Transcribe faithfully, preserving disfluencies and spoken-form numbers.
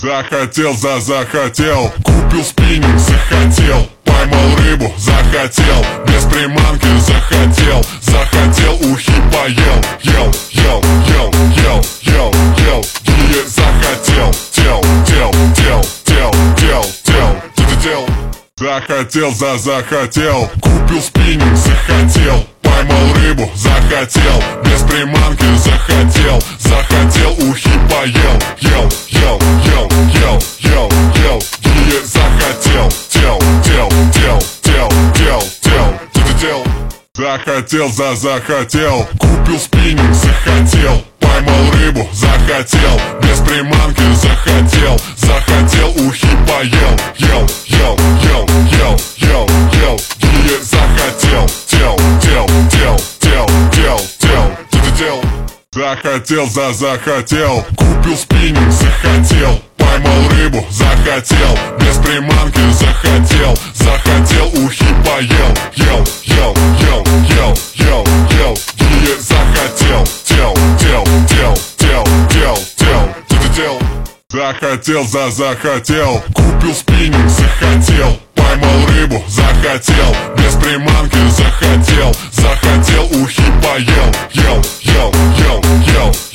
Захотел, за захотел, купил спиннинг, захотел, поймал рыбу, захотел, без приманки захотел, захотел, ухи поел, ел, ел, ел, ел, ел, ел, и захотел, тел, тел, тел, тел, тел, тел, тел, тел. Захотел, за захотел, купил спиннинг, захотел, поймал рыбу, захотел, без приманки захотел, захотел, ухи поел, ел, ел, ел, ел, ел, ел, и захотел, тел, тел, тел, тел, тел, тел, тел, тел. Захотел, за захотел, купил спиннинг, захотел, поймал рыбу, захотел, без приманки захотел, захотел, ухи поел, ел, ел, ел, ел, ел, ел, и захотел, тел, тел, тел, тел, тел, тел, тел, тел. Захотел, за захотел, купил спиннинг, захотел, поймал рыбу, захотел, без приманки захотел, захотел, ухи поел, ел, ел, ел, ел, ел, ел, и захотел, тел, тел, тел, тел, тел, тел, тел, тел. Захотел, за захотел, купил спиннинг, захотел, поймал рыбу, захотел, без приманки захотел, захотел, ухи поел, ел, ел, ел, ел.